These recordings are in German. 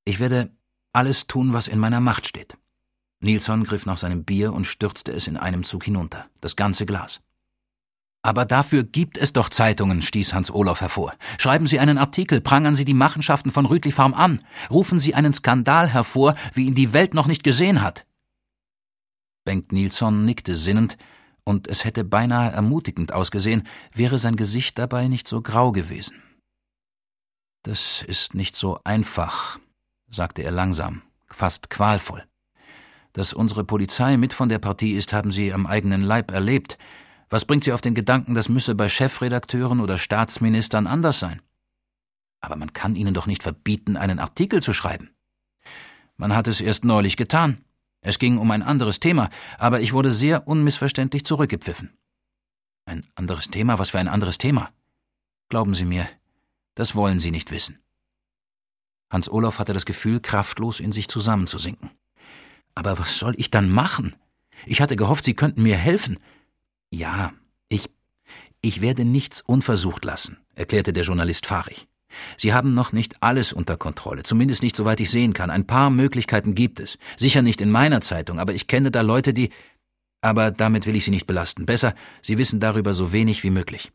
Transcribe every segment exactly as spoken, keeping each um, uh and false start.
Ich werde alles tun, was in meiner Macht steht. Nilsson griff nach seinem Bier und stürzte es in einem Zug hinunter, das ganze Glas. »Aber dafür gibt es doch Zeitungen«, stieß Hans Olof hervor. »Schreiben Sie einen Artikel, prangern Sie die Machenschaften von Rütli Farm an, rufen Sie einen Skandal hervor, wie ihn die Welt noch nicht gesehen hat.« Bengt Nilsson nickte sinnend, und es hätte beinahe ermutigend ausgesehen, wäre sein Gesicht dabei nicht so grau gewesen. »Das ist nicht so einfach«, sagte er langsam, fast qualvoll. »Dass unsere Polizei mit von der Partie ist, haben Sie am eigenen Leib erlebt. Was bringt Sie auf den Gedanken, das müsse bei Chefredakteuren oder Staatsministern anders sein? Aber man kann ihnen doch nicht verbieten, einen Artikel zu schreiben. Man hat es erst neulich getan. Es ging um ein anderes Thema, aber ich wurde sehr unmissverständlich zurückgepfiffen.« »Ein anderes Thema? Was für ein anderes Thema?« »Glauben Sie mir, das wollen Sie nicht wissen.« Hans Olof hatte das Gefühl, kraftlos in sich zusammenzusinken. »Aber was soll ich dann machen? Ich hatte gehofft, Sie könnten mir helfen.« »Ja, ich, ich werde nichts unversucht lassen«, erklärte der Journalist fahrig. »Sie haben noch nicht alles unter Kontrolle, zumindest nicht, soweit ich sehen kann. Ein paar Möglichkeiten gibt es. Sicher nicht in meiner Zeitung, aber ich kenne da Leute, die... Aber damit will ich Sie nicht belasten. Besser, Sie wissen darüber so wenig wie möglich.«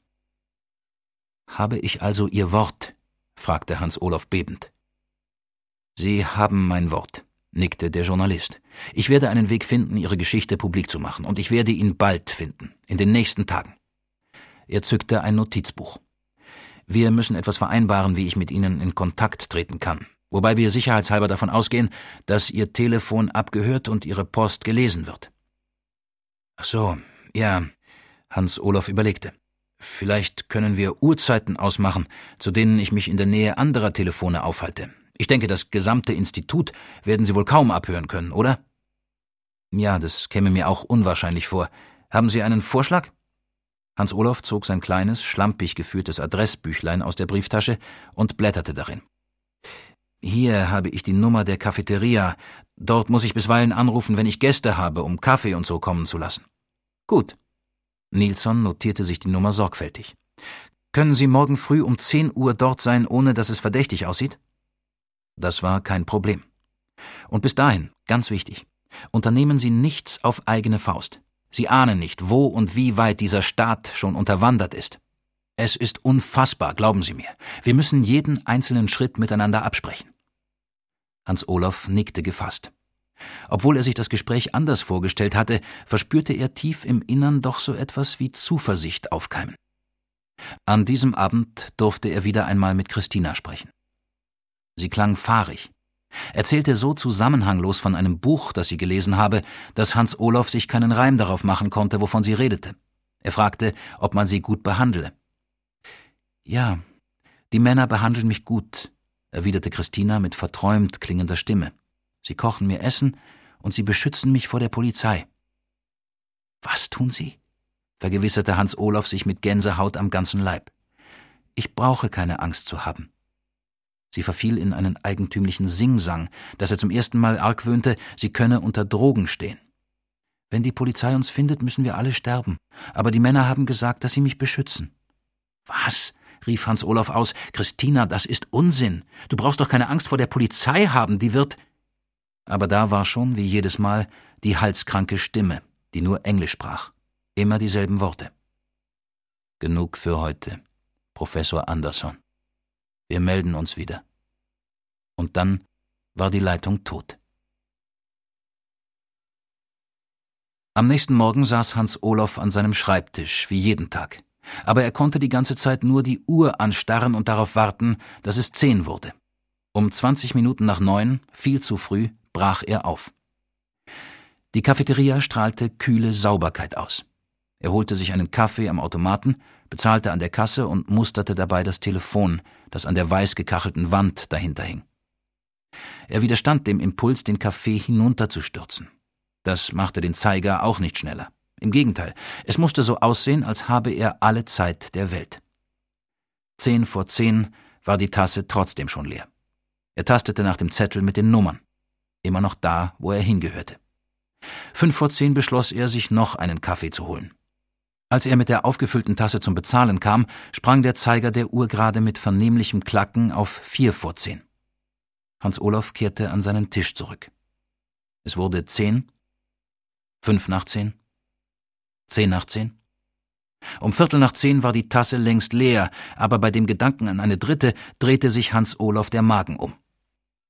»Habe ich also Ihr Wort?« fragte Hans Olof bebend. »Sie haben mein Wort«, nickte der Journalist. »Ich werde einen Weg finden, Ihre Geschichte publik zu machen, und ich werde ihn bald finden, in den nächsten Tagen.« Er zückte ein Notizbuch. »Wir müssen etwas vereinbaren, wie ich mit Ihnen in Kontakt treten kann, wobei wir sicherheitshalber davon ausgehen, dass Ihr Telefon abgehört und Ihre Post gelesen wird.« »Ach so, ja«, Hans Olof überlegte. »Vielleicht können wir Uhrzeiten ausmachen, zu denen ich mich in der Nähe anderer Telefone aufhalte. Ich denke, das gesamte Institut werden Sie wohl kaum abhören können, oder?« »Ja, das käme mir auch unwahrscheinlich vor. Haben Sie einen Vorschlag?« Hans Olof zog sein kleines, schlampig geführtes Adressbüchlein aus der Brieftasche und blätterte darin. »Hier habe ich die Nummer der Cafeteria. Dort muss ich bisweilen anrufen, wenn ich Gäste habe, um Kaffee und so kommen zu lassen.« »Gut.« Nilsson notierte sich die Nummer sorgfältig. »Können Sie morgen früh um zehn Uhr dort sein, ohne dass es verdächtig aussieht?« Das war kein Problem. »Und bis dahin, ganz wichtig, unternehmen Sie nichts auf eigene Faust. Sie ahnen nicht, wo und wie weit dieser Staat schon unterwandert ist. Es ist unfassbar, glauben Sie mir. Wir müssen jeden einzelnen Schritt miteinander absprechen.« Hans Olof nickte gefasst. Obwohl er sich das Gespräch anders vorgestellt hatte, verspürte er tief im Innern doch so etwas wie Zuversicht aufkeimen. An diesem Abend durfte er wieder einmal mit Christina sprechen. Sie klang fahrig, erzählte so zusammenhanglos von einem Buch, das sie gelesen habe, dass Hans Olof sich keinen Reim darauf machen konnte, wovon sie redete. Er fragte, ob man sie gut behandle. »Ja, die Männer behandeln mich gut«, erwiderte Christina mit verträumt klingender Stimme. »Sie kochen mir Essen und sie beschützen mich vor der Polizei.« »Was tun Sie?«, vergewisserte Hans Olof sich mit Gänsehaut am ganzen Leib. »Ich brauche keine Angst zu haben.« Sie verfiel in einen eigentümlichen Singsang, dass er zum ersten Mal argwöhnte, sie könne unter Drogen stehen. »Wenn die Polizei uns findet, müssen wir alle sterben. Aber die Männer haben gesagt, dass sie mich beschützen.« »Was?«, rief Hans Olof aus. »Christina, das ist Unsinn. Du brauchst doch keine Angst vor der Polizei haben, die wird...« Aber da war schon, wie jedes Mal, die halskranke Stimme, die nur Englisch sprach. Immer dieselben Worte. »Genug für heute, Professor Andersson. Wir melden uns wieder.« Und dann war die Leitung tot. Am nächsten Morgen saß Hans Olof an seinem Schreibtisch, wie jeden Tag. Aber er konnte die ganze Zeit nur die Uhr anstarren und darauf warten, dass es zehn wurde. Um zwanzig Minuten nach neun, viel zu früh, brach er auf. Die Cafeteria strahlte kühle Sauberkeit aus. Er holte sich einen Kaffee am Automaten, bezahlte an der Kasse und musterte dabei das Telefon, das an der weiß gekachelten Wand dahinter hing. Er widerstand dem Impuls, den Kaffee hinunterzustürzen. Das machte den Zeiger auch nicht schneller. Im Gegenteil, es musste so aussehen, als habe er alle Zeit der Welt. Zehn vor zehn war die Tasse trotzdem schon leer. Er tastete nach dem Zettel mit den Nummern. Immer noch da, wo er hingehörte. Fünf vor zehn beschloss er, sich noch einen Kaffee zu holen. Als er mit der aufgefüllten Tasse zum Bezahlen kam, sprang der Zeiger der Uhr gerade mit vernehmlichem Klacken auf vier vor zehn. Hans Olof kehrte an seinen Tisch zurück. Es wurde zehn, fünf nach zehn, zehn nach zehn. Um Viertel nach zehn war die Tasse längst leer, aber bei dem Gedanken an eine dritte drehte sich Hans Olof der Magen um.